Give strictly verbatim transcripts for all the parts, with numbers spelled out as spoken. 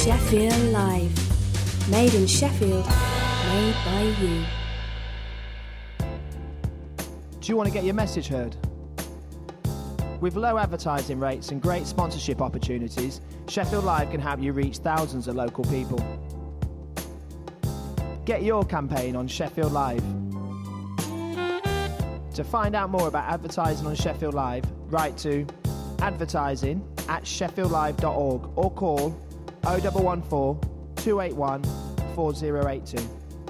Sheffield Live. Made in Sheffield, made by you. Do you want to get your message heard? With low advertising rates and great sponsorship opportunities, Sheffield Live can help you reach thousands of local people. Get your campaign on Sheffield Live. To find out more about advertising on Sheffield Live, write to advertising at sheffield live dot org or call oh one one four, two eight one, four oh eight two.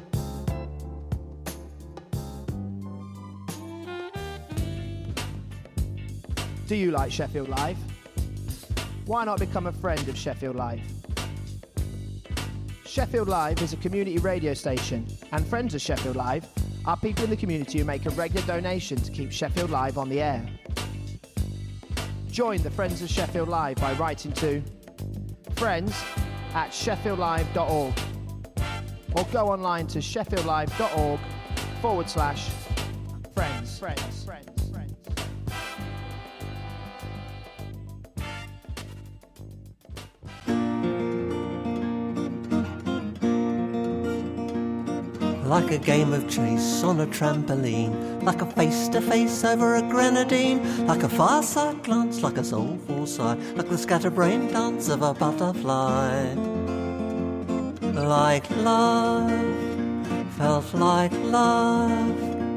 Do you like Sheffield Live? Why not become a friend of Sheffield Live? Sheffield Live is a community radio station, and friends of Sheffield Live are people in the community who make a regular donation to keep Sheffield Live on the air. Join the Friends of Sheffield Live by writing to friends at sheffield live dot org or go online to sheffield live dot org forward slash friends. Friends. Friends. Friends. Like a game of chase on a trampoline, like a face-to-face over a grenadine, like a far-side glance, like a soulful sigh, like the scatterbrain dance of a butterfly. Like love, felt like love.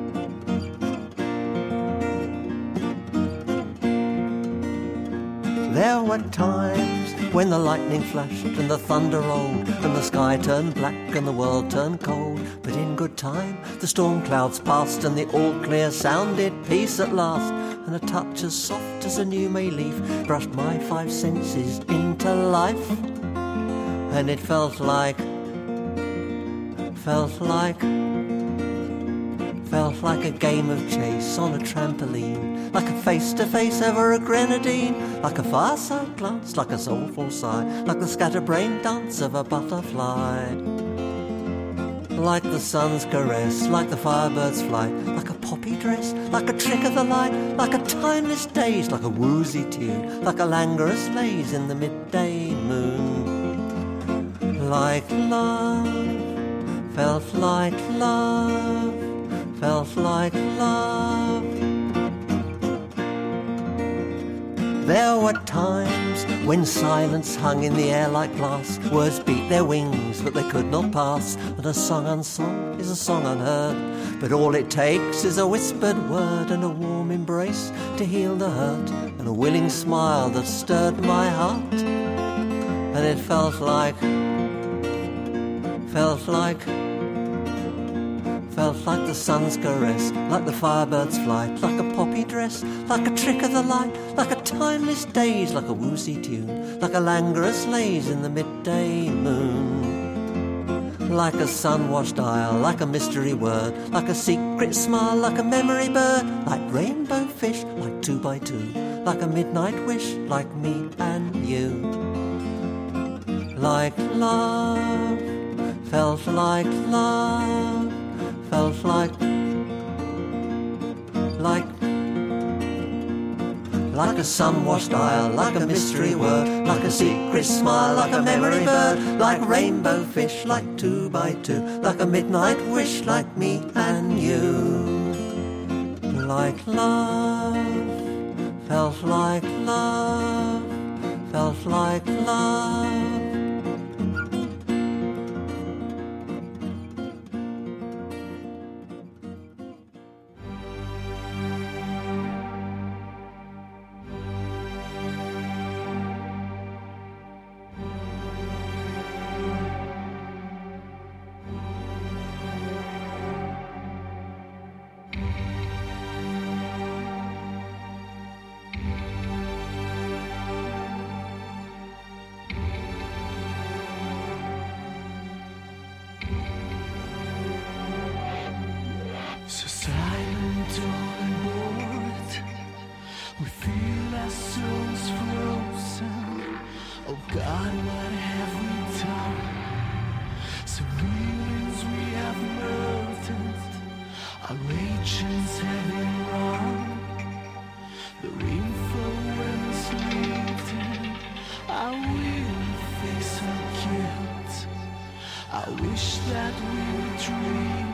There were times when the lightning flashed and the thunder rolled and the sky turned black and the world turned cold. But in good time the storm clouds passed and the all-clear sounded peace at last. And a touch as soft as a new May leaf brushed my five senses into life. And it felt like, felt like, felt like a game of chase on a trampoline, like a face-to-face over a grenadine, like a far-side glance, like a soulful sigh, like the scatterbrain dance of a butterfly. Like the sun's caress, like the firebird's flight, like a poppy dress, like a trick of the light, like a timeless daze, like a woozy tune, like a languorous laze in the midday moon. Like love, felt like love, felt like love. There were times when silence hung in the air like glass. Words beat their wings, but they could not pass. And a song unsung is a song unheard. But all it takes is a whispered word and a warm embrace to heal the hurt, and a willing smile that stirred my heart. And it felt like, felt like, felt like the sun's caress, like the firebird's flight, like a poppy dress, like a trick of the light, like a timeless daze, like a woozy tune, like a languorous laze in the midday moon. Like a sun-washed isle, like a mystery word, like a secret smile, like a memory bird, like rainbow fish, like two by two, like a midnight wish, like me and you. Like love, felt like love, felt like, like, like a sun-washed isle, like a mystery word, like a secret smile, like a memory bird, like rainbow fish, like two by two, like a midnight wish, like me and you. Like love, felt like love, felt like love. I will face a I wish that we would dream.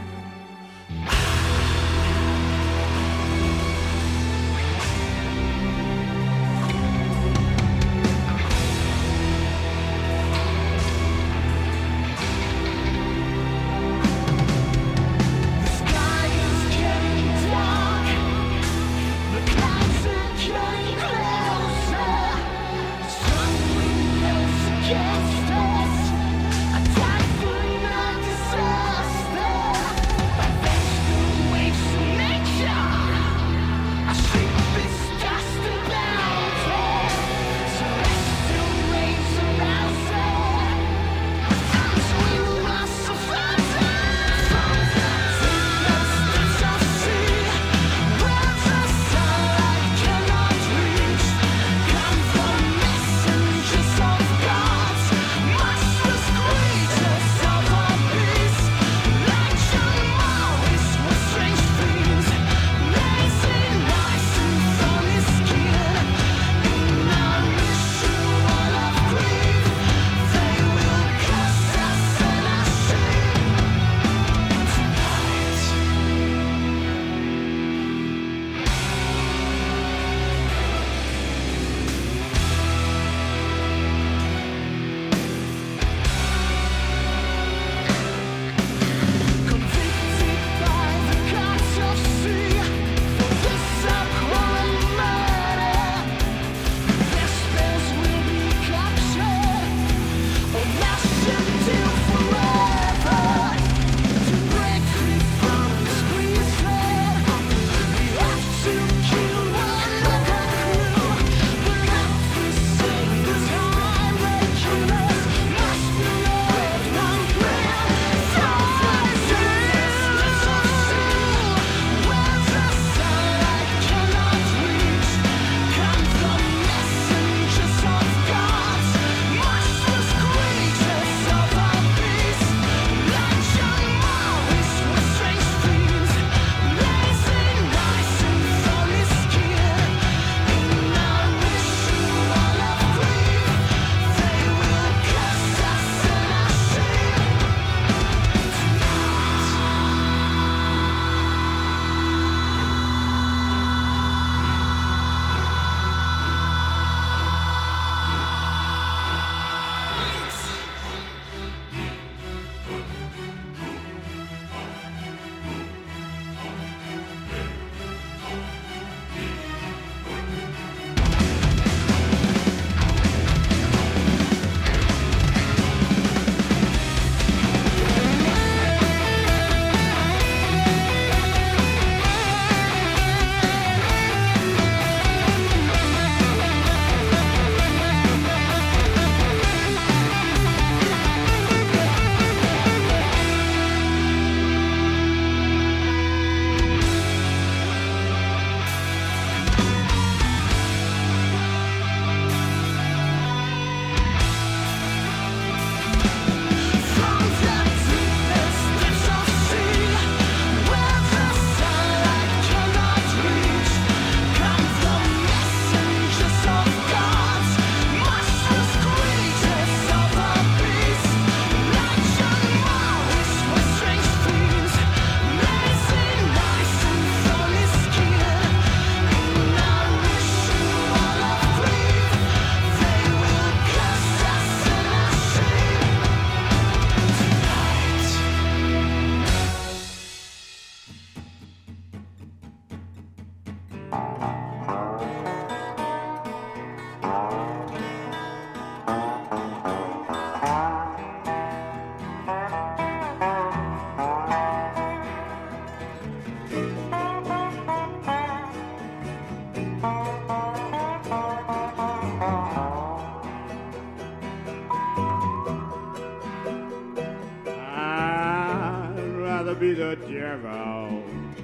be the devil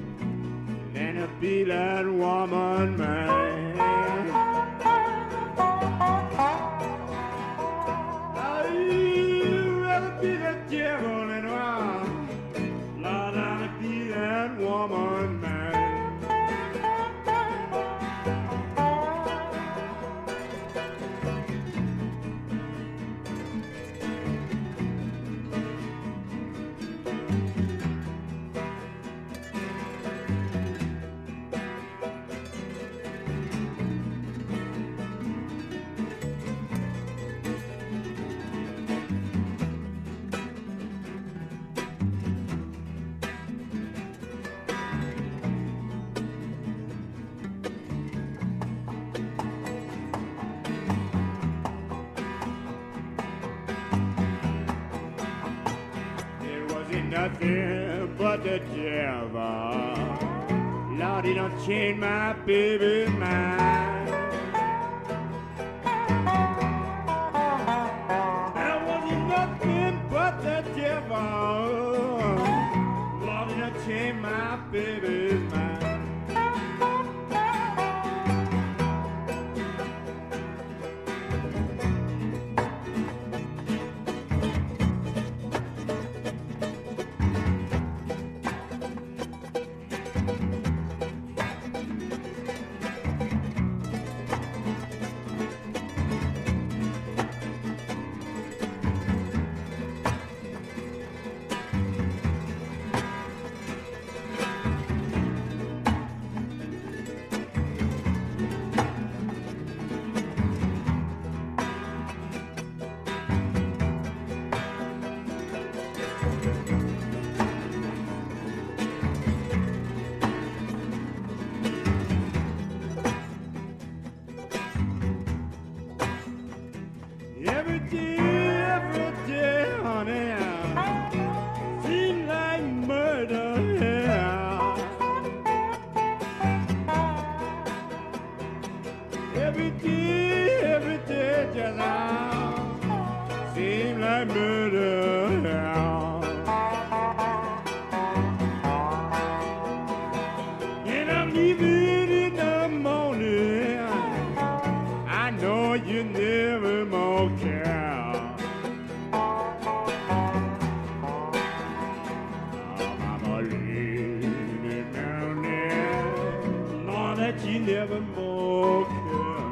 than to be that woman, man. I'd rather be the devil than uh, Lord, I'd be that woman, man. nothing but the devil. Lord, he done changed my baby's mind. There wasn't nothing but the devil. Lord, he done changed my baby's mind. Every day, every day, honey, seems like murder, yeah. Every day, every day, just now, seems like murder, yeah. And I'm leaving in the morning, I know you never more care. That you never more care.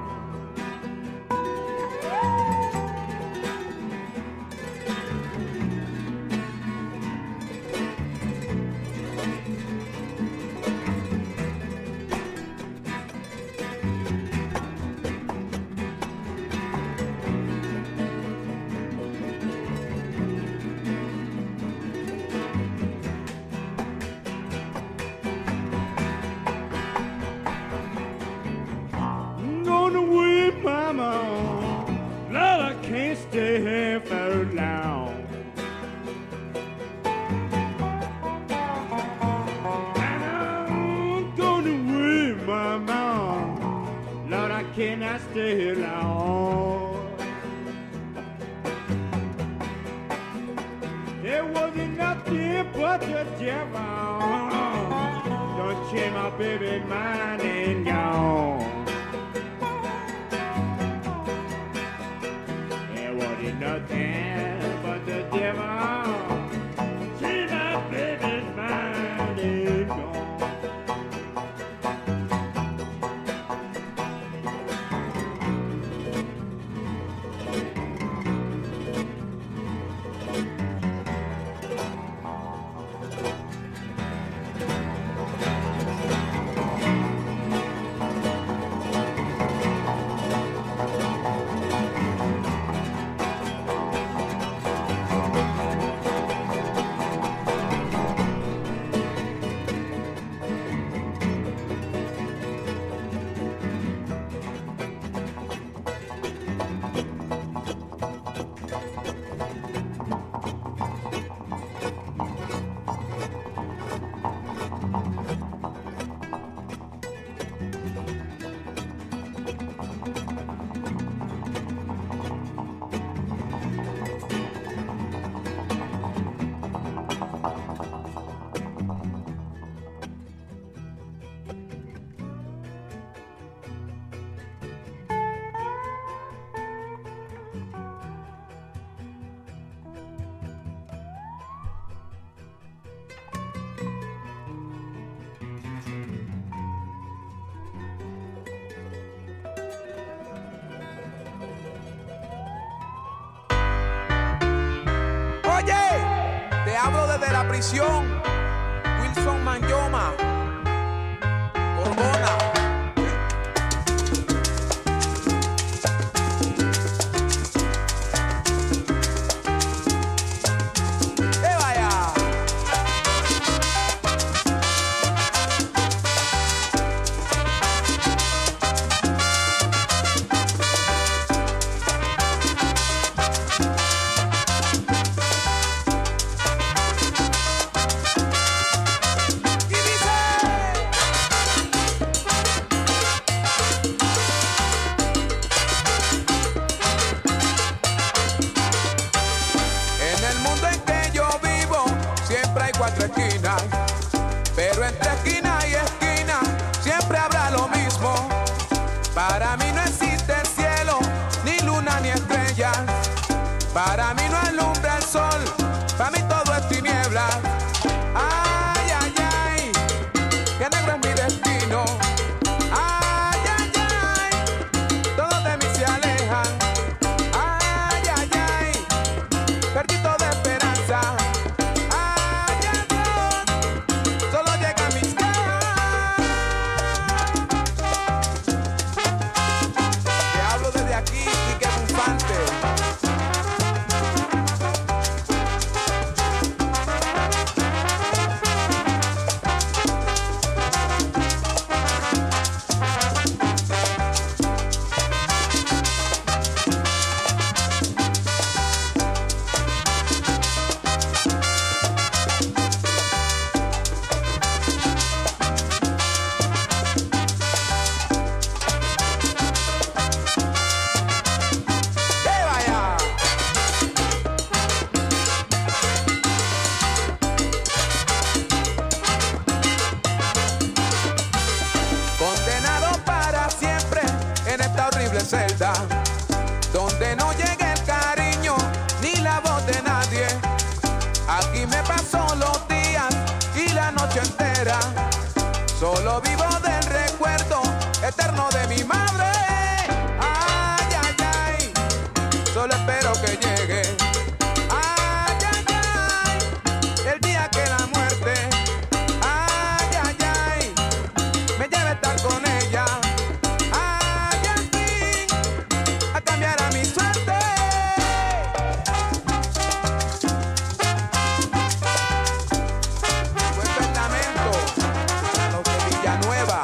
Mama, Lord, I can't stay here for long. And I'm gonna wait, Mama, Lord, I cannot stay here long. There wasn't nothing but the devil. Don't change my baby mind and gone. Nothing but the devil. See my baby's mind is gone. Desde la prisión, Wilson Manyoma, Borbona. ¡Que vaya! Para mí no alumbra el sol, para mí todo es tiniebla. Ay, ay, ay, que negro es mi destino. Ay, ay, ay, todos de mí se alejan. Ay, ay, ay, perdí toda esperanza. Ay, adiós, solo llega a mis caras. Te hablo desde aquí y que bufante. Celda, donde no llegue el cariño ni la voz de nadie. Aquí me paso los días y la noche entera. Solo vivo del recuerdo eterno de mi madre. Ay, ay, ay, solo espero que llegue. Ay, ay, ay, el día que la muerte, ay, ay, ay, me lleve a estar con ella. Cambiará mi suerte. Cuento el lamento a los de Villanueva.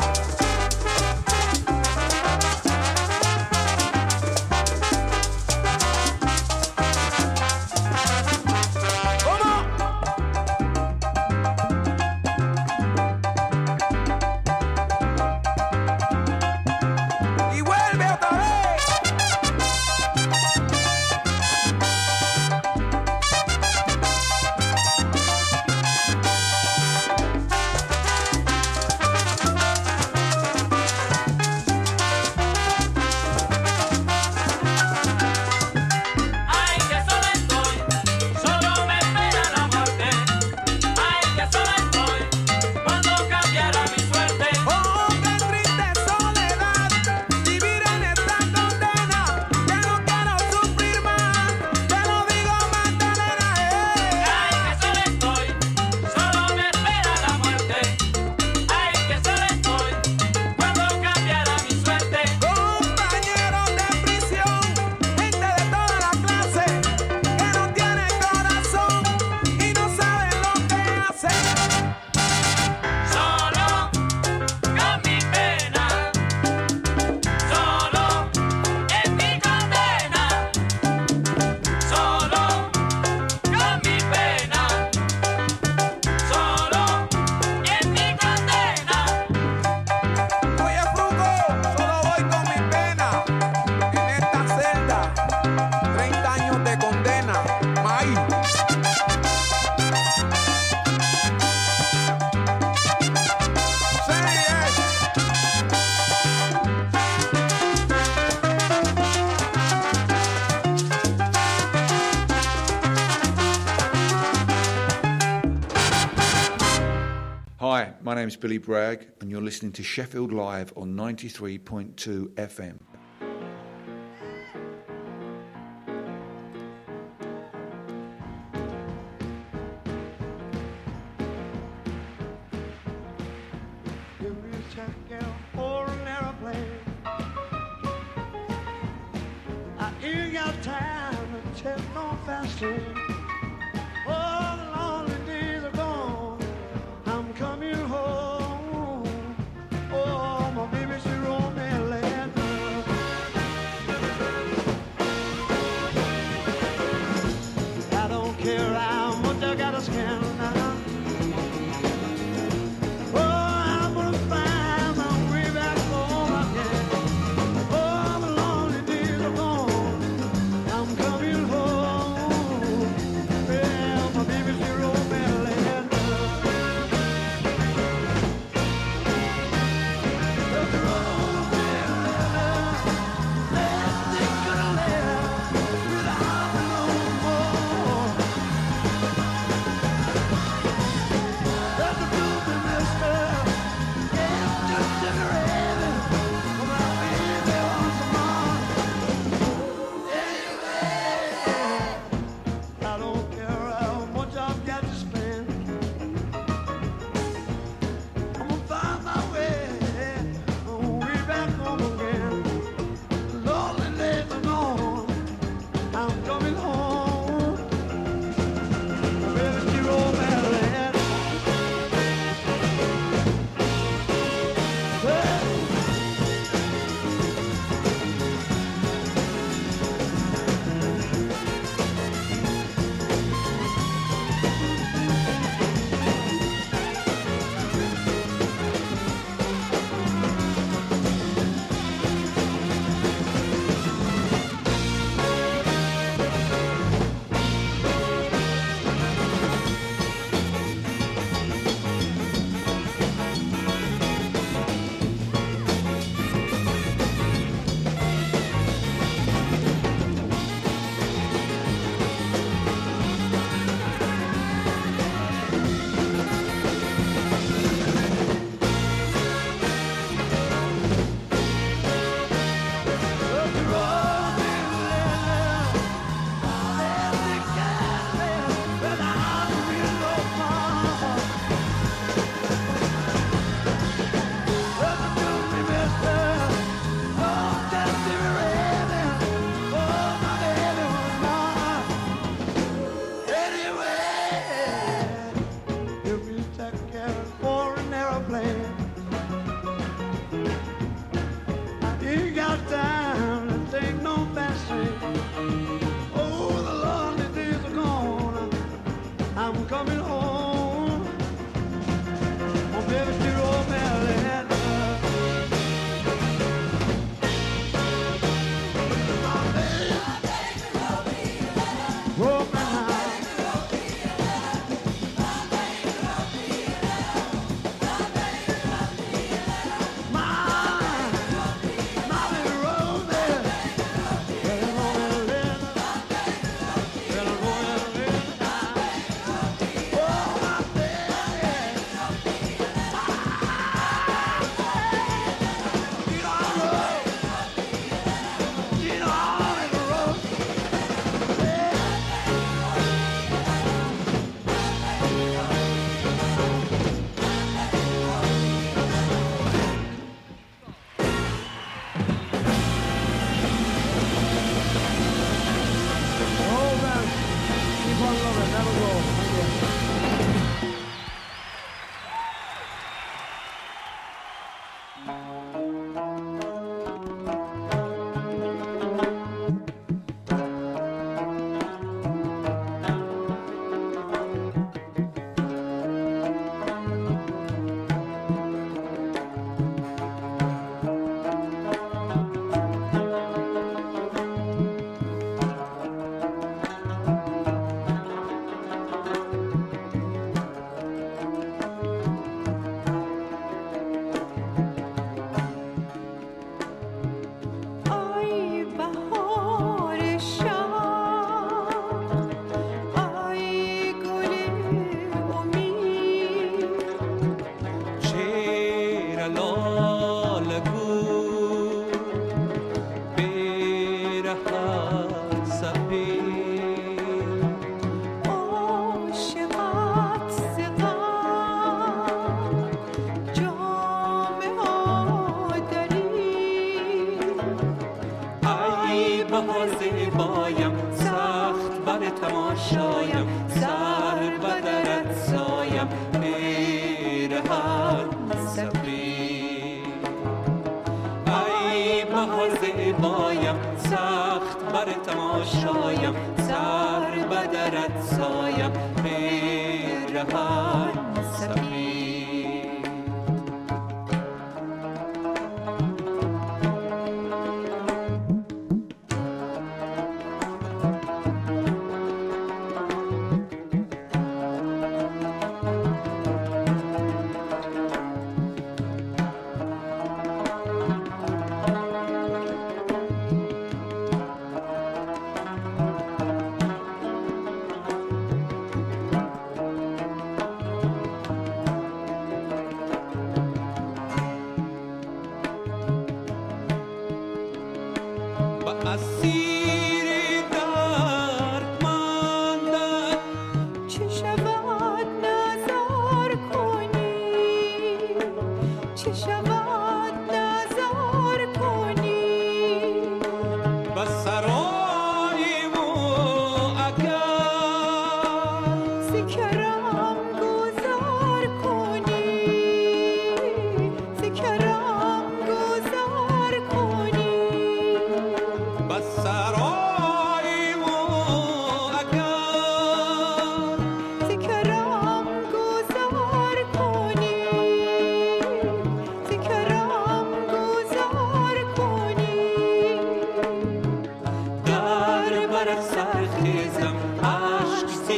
Hi, my name's Billy Bragg, and you're listening to Sheffield Live on ninety-three point two F M. Oh,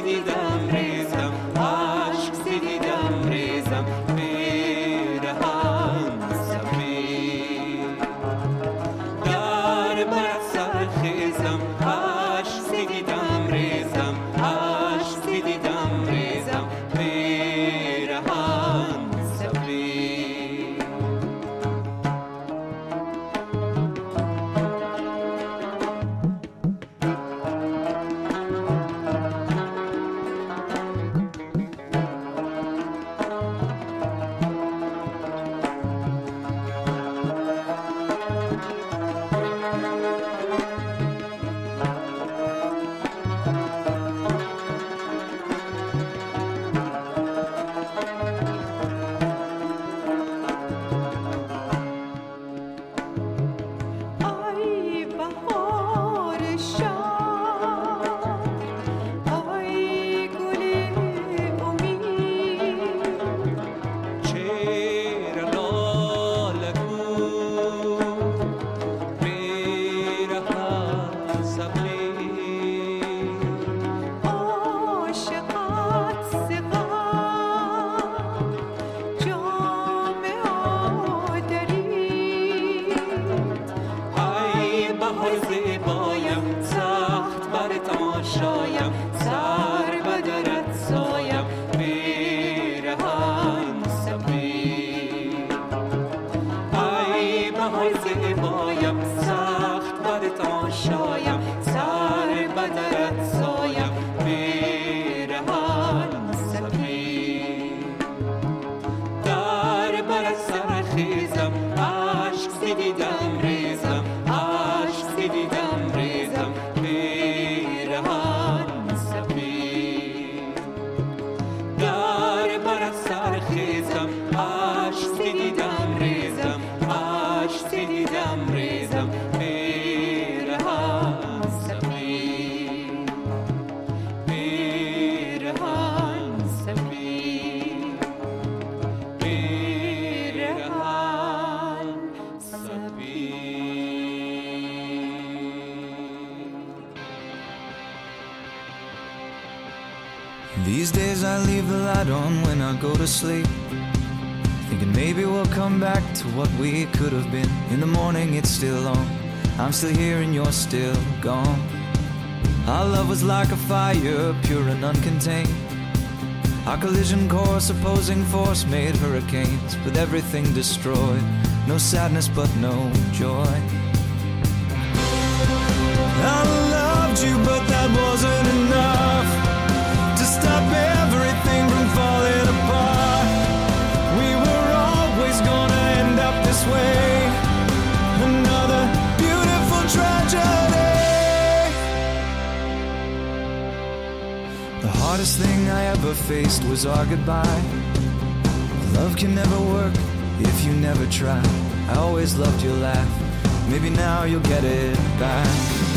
دیدم ریزم عشق دیدم ریزم پیرهن سفید در بر سر خیزم عشق دیدم ریزم عشق دیدم ریزم پیرهن سفید These days I leave the light on when I go to sleep, thinking maybe we'll come back to what we could have been. In the morning it's still on, I'm still here and you're still gone. Our love was like a fire, pure and uncontained. Our collision course, opposing force made hurricanes, with everything destroyed. No sadness but no joy. I loved you but that wasn't enough to stop everything from falling apart. We were always gonna end up this way. Another beautiful tragedy. The hardest thing I ever faced was our goodbye. Love can never work if you never try. I always loved your laugh, maybe now you'll get it back.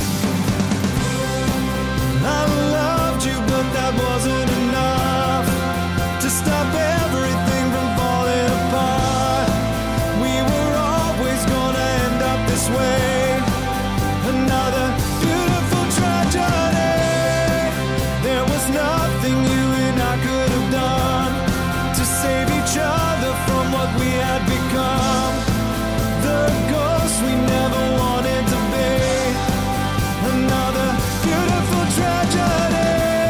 I loved you but that wasn't enough to stop everything from falling apart. We were always gonna end up this way. Another beautiful tragedy. There was nothing you and I could have done to save each other from what we had become. The ghost we never wanted to be. Another beautiful tragedy.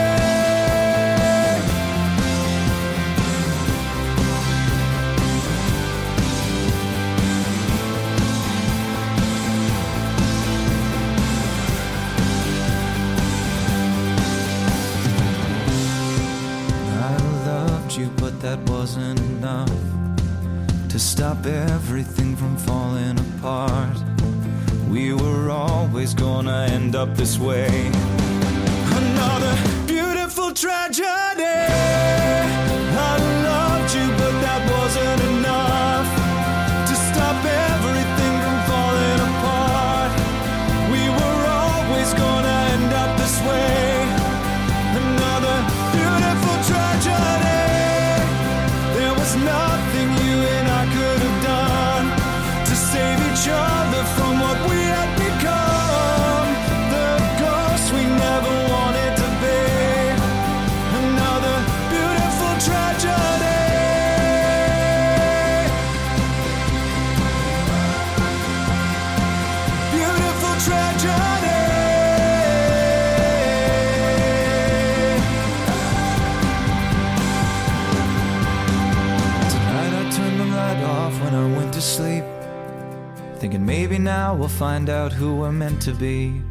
I loved you, but that wasn't enough to stop everything from falling apart. We were always gonna end up this way. Another beautiful tragedy. I loved you but that wasn't enough to stop everything from falling apart. We were always gonna end up this way. Another beautiful tragedy. There was nothing you and I could have done to save each other from what we had become. The ghost we never wanted to be. thinking maybe now we'll find out who we're meant to be.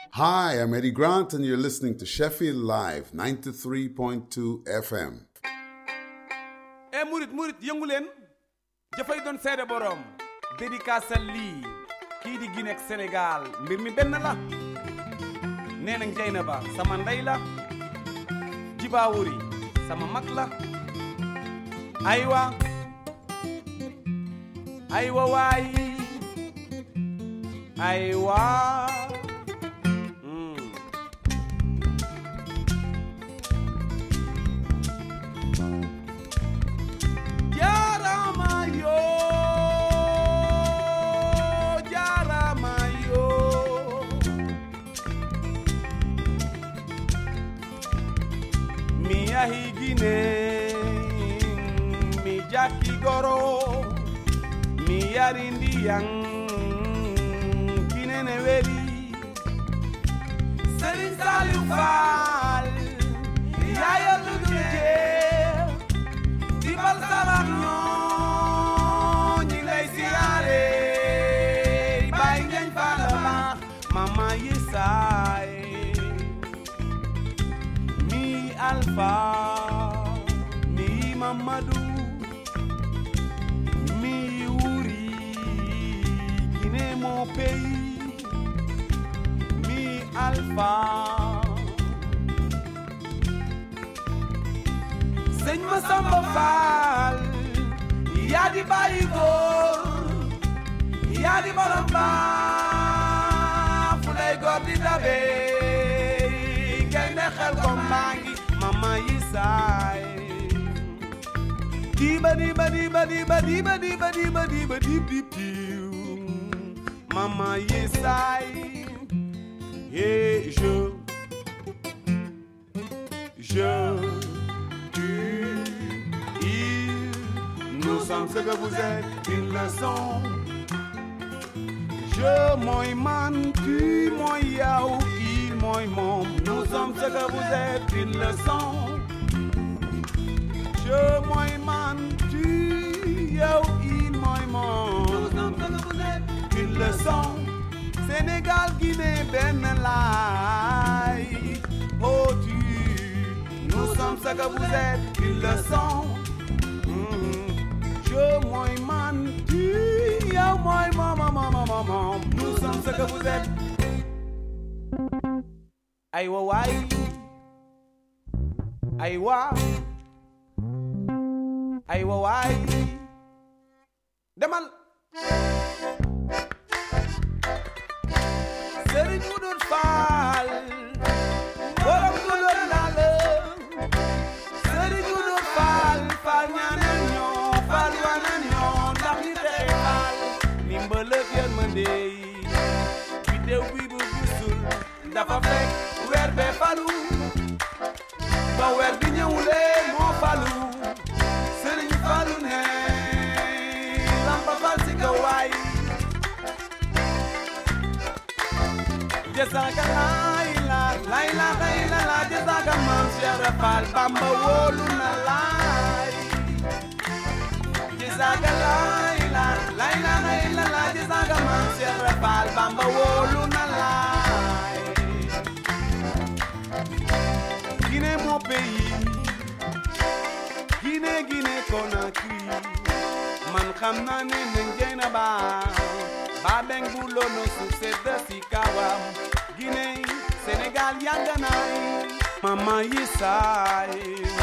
Hi, I'm Eddie Grant, and you're listening to Sheffield Live, ninety-three point two F M. e murit murit yëngu leen dafay doon seede borom dédicace lii kii di Guinée ak Sénégal mbir mi benn la nee nañ Jeynaba sama ndey la Jibaawuri sama mag la aywa aywa waay aywa Higine mi jaki goro mi yarindi yang kinene weli Serigne Saliou Fall yaya luguje di bal sarak ñoo ñi lay siyaare bay ngeen fa la baax mama yisaay Alpha, mi Mamadou, mi Uri, Guinée mon pays, mi Alpha. Seigne Massamba Fall, yadi bayi góor, yadi borom baax, fu lay góor di dabe, gaynde xel ko mangi. Mama Yisai Diba diba diba diba diba diba diba diba dib dib dib Mama Yisai Et je Je Tu Il Nous sommes ce que vous êtes Une leçon Je moi man Tu moi yao Moi, mon, nous sommes ce que vous êtes, une leçon. Je, moi, man, tu, yo, il, moi, mon. Nous sommes ce que vous êtes, une leçon. Sénégal, Guinée, Benelai. Oh, tu, nous sommes ce que vous êtes, une leçon. Mm-hmm. Je, moi, man, tu, yo, moi, mon, mon, mon, mon, mon. Nous sommes ce que vous êtes. Aywa waay aywa aywa waay demal Serigne Moudou Fall borom Moudou Lal Serigne Moudou Fall Fall ñaanal ñoo Fall wanal ñoo ndax ñi tere Fall ndimbal ak yërmande biddew bi bu gisul dafa fekk weer bee falu ba weer bi ñëwulee moo falu Serigne Fallu ne lampa fal si ka waay jasaka laay la laay la xay la la jasaka maam Cheikh Fall Bamba wóolu na laay jasaka laay la laay la xay la la jasaka maam Cheikh Fall Bamba wóolu na laay Guinée mon pays Guinée Guinée Conakry man xam naa ne nañ Jeynaba ba beng bu lono su sedd si kawam Guinée Sénégal yàgg naay Mama Yisaay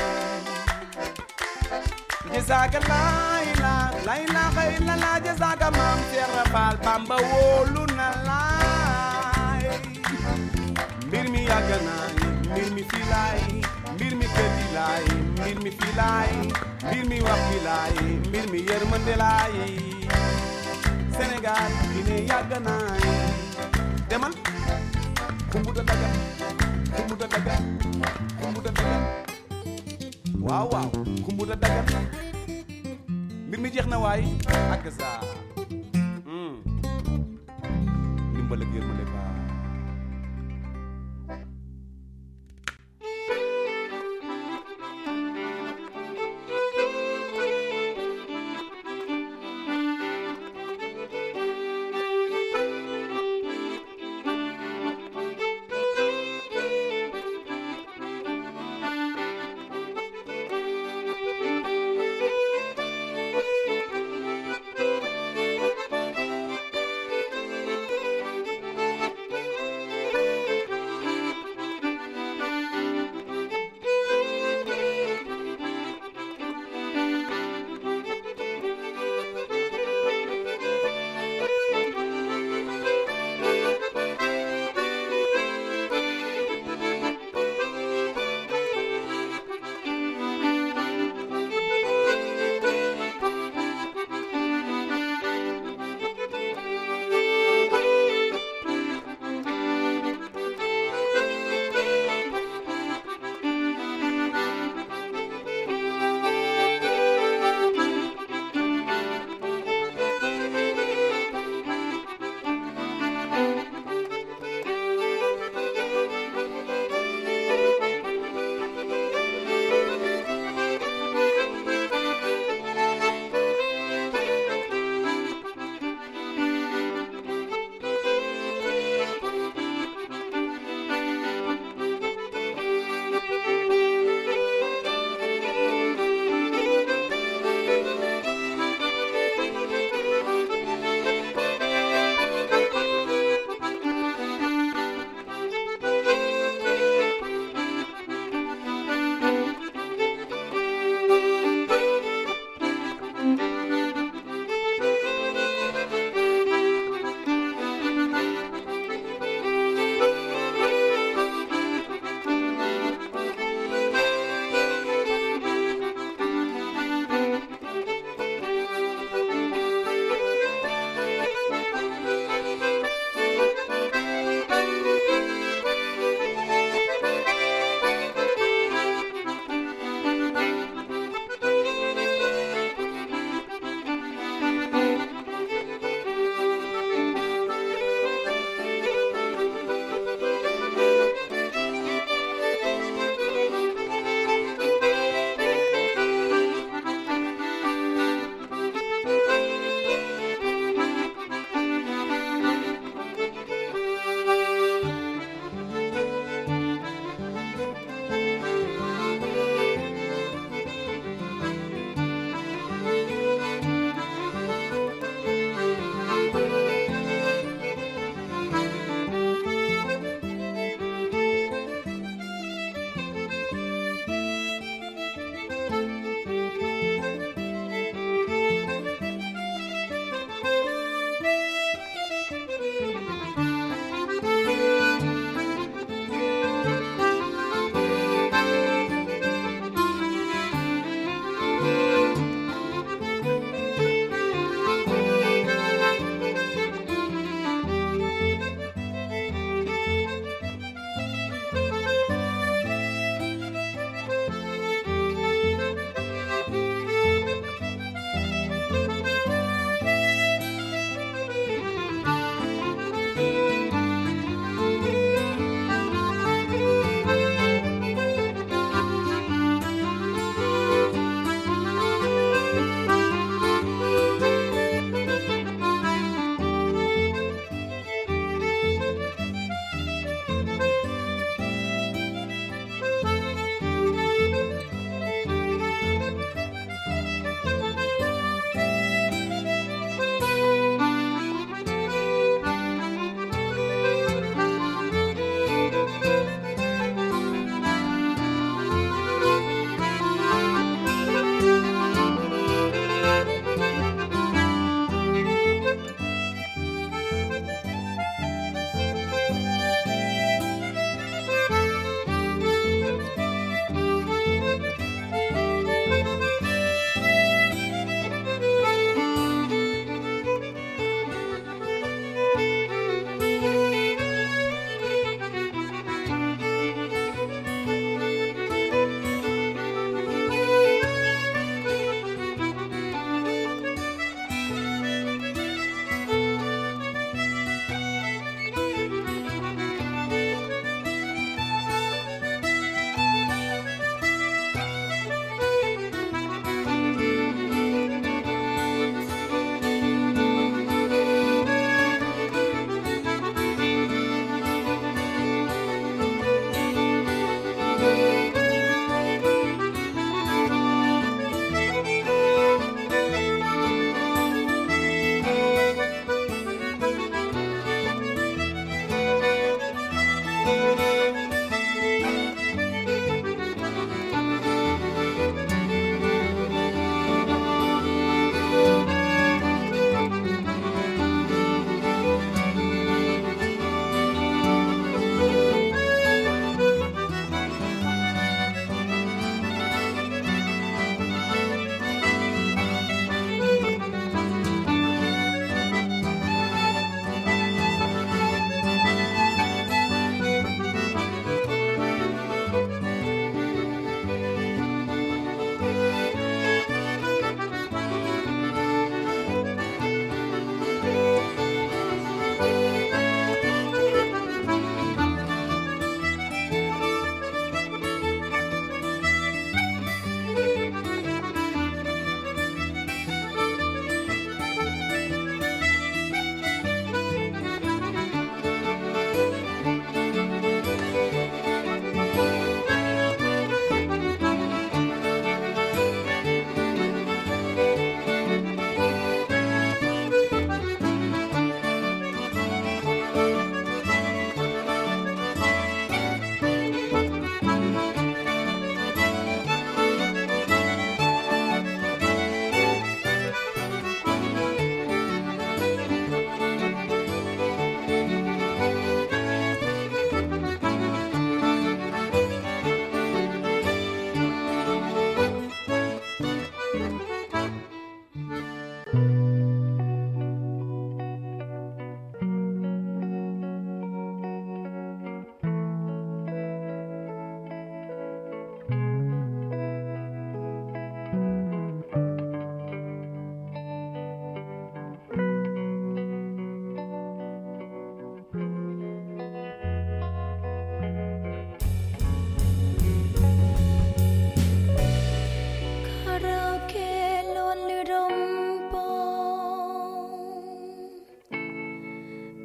Jazaaka laay la laay la xëy la la jazaaka maam Cheikh Fall Bamba wóolu na laay mbir mi yàgg naay mbir mi fii laay mbir mi kër gi laay mbir mi fii laay mbir mi wax fii laay mbir mi yërmande laay Sénégal Guinée yàgg naay demal kumbuta daga kumbuta daga kumbuta daga waaw waaw kumbuta daga mbir mi jeex na waay ak saa ndimbal ak yërmande ba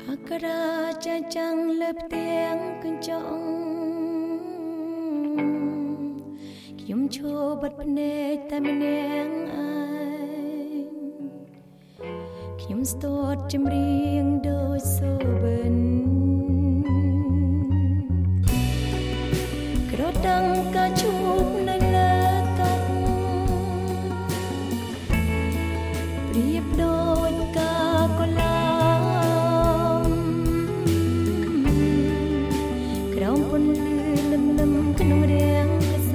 Akara jajang lep tiang kencang Kium chobat pene tamineng ai Kium stot jemring do soben Kerodang kacup neletak Priep doj ka kolam Kerau pun lem-lem kenung riang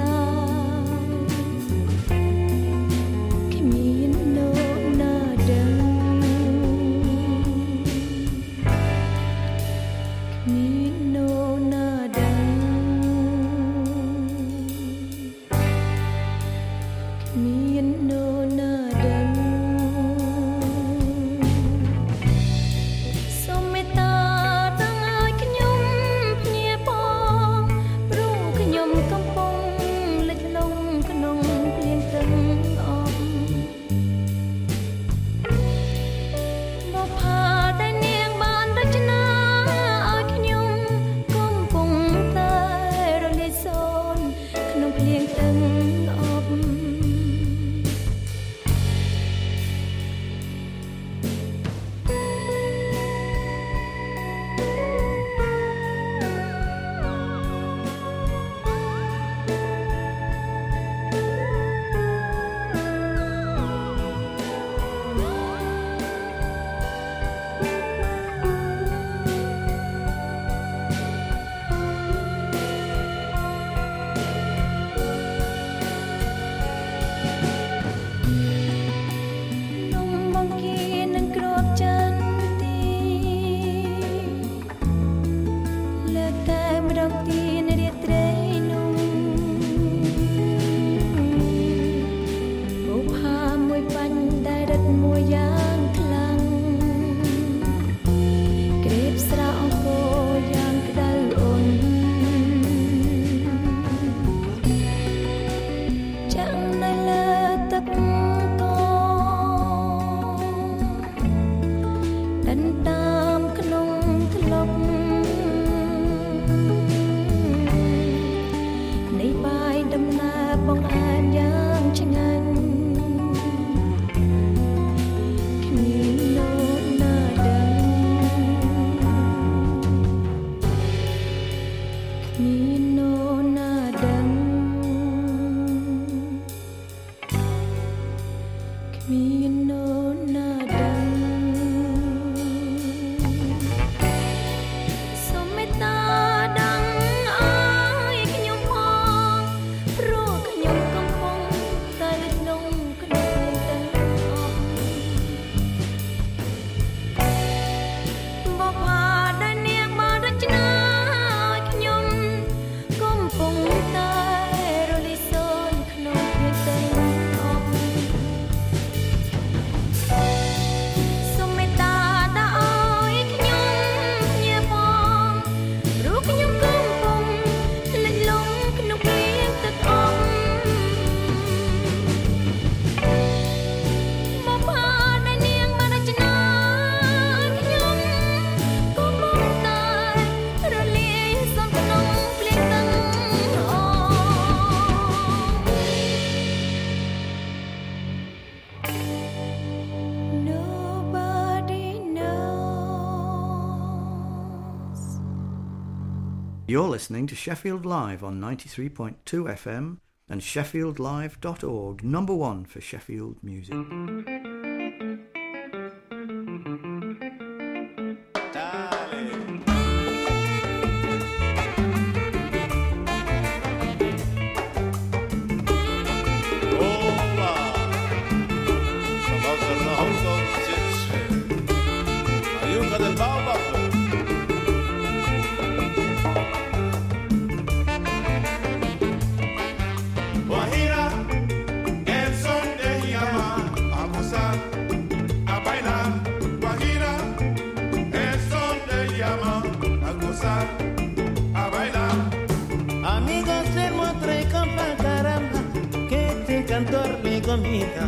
You're listening to Sheffield Live on ninety-three point two F M and sheffield live dot org, number one for Sheffield music.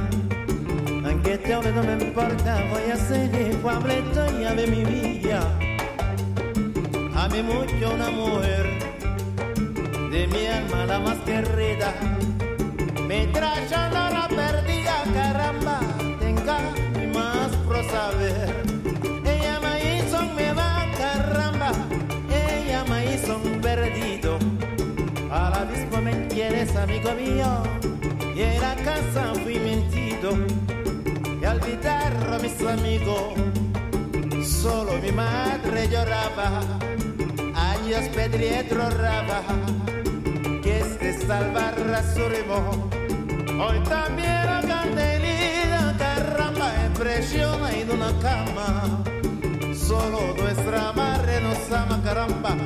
Anche te no me importa, voy a ser el Pableto y ave mi vida. Amé mucho una mujer, de mi alma la más querida. Me traicionó, la perdida, caramba, tenga más pro saber. Ella me hizo un me va, caramba, ella me hizo un perdido. A la misma me quieres, amigo mío, y en la casa fui mentido. Y al olvidar a mis amigos, solo mi madre lloraba. Años Pedrietro raba, que es de salvar a su remo. Hoy también la candelita, caramba, impresiona en una cama. Solo nuestra madre nos ama, caramba,